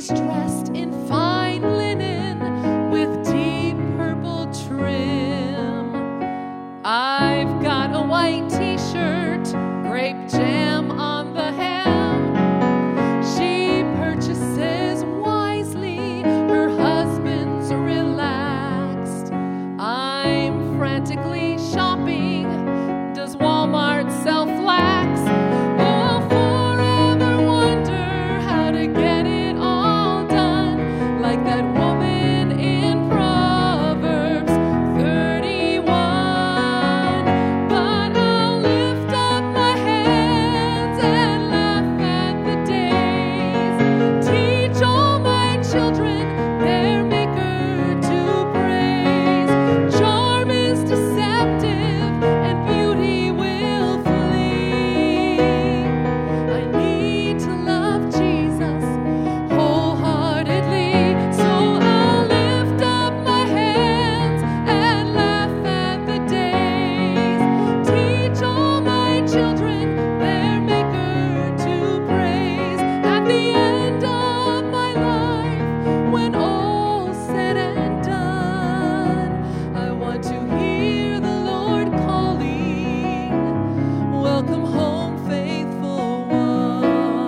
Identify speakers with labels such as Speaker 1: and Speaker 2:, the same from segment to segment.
Speaker 1: She's dressed in fine linen with deep purple trim. I've got a white t-shirt, grape jam on the hem. She purchases wisely, her husband's relaxed. I'm frantically shopping. Does Walmart sell flax? I'll forever wonder how to get it all done, like that woman in Proverbs 31. But I'll lift up my hands and laugh at the days. Teach all my children their Maker to praise. Charm is deceptive and beauty will flee. I need to love Jesus wholeheartedly, so I'll lift up my hands and laugh at the days. Teach all my children their Maker to praise. At the end of my life, when all's said and done, I want to hear the Lord calling, welcome home, faithful one.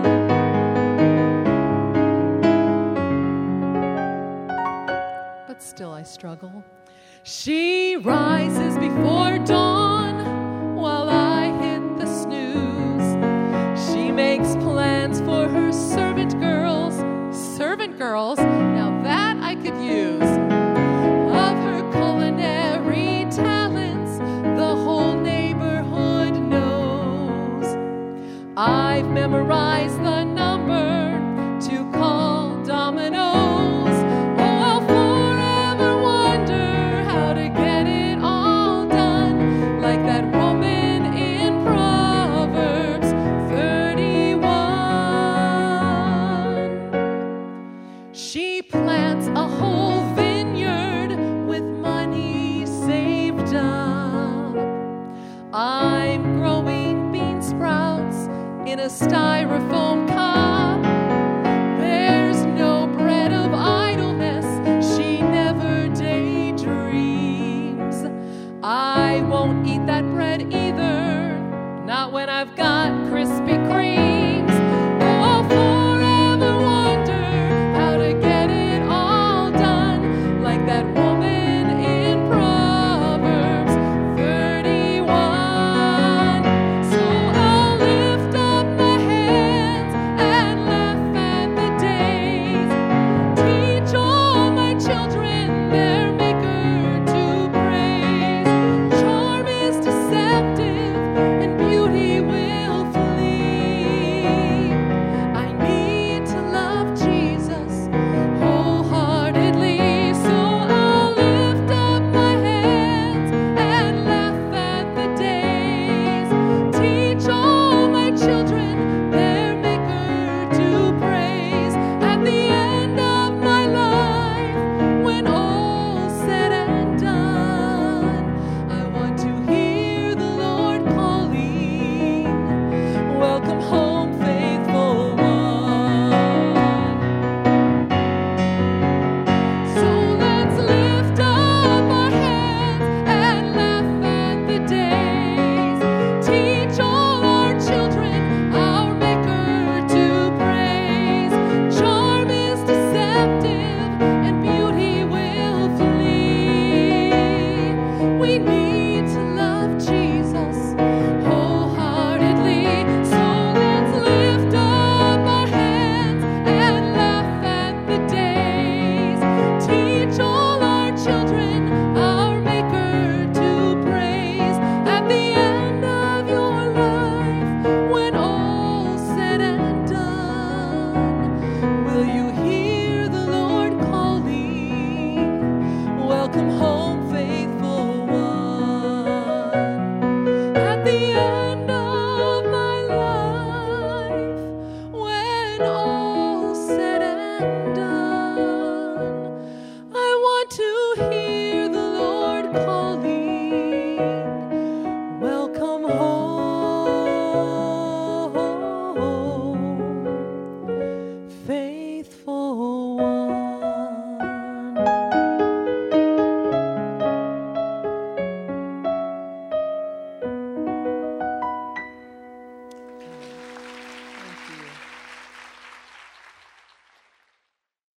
Speaker 1: But still I struggle. She rises before dawn while I hit the snooze. She makes plans for her servant girls. Servant girls? Now that I could use. Of her culinary talents, the whole neighborhood knows. I've memorized the number to call dominoes. I'll forever wonder how to get it all done, like that woman in Proverbs 31. She plants a whole vineyard with money saved up. I'm growing bean sprouts in a styrofoam cup.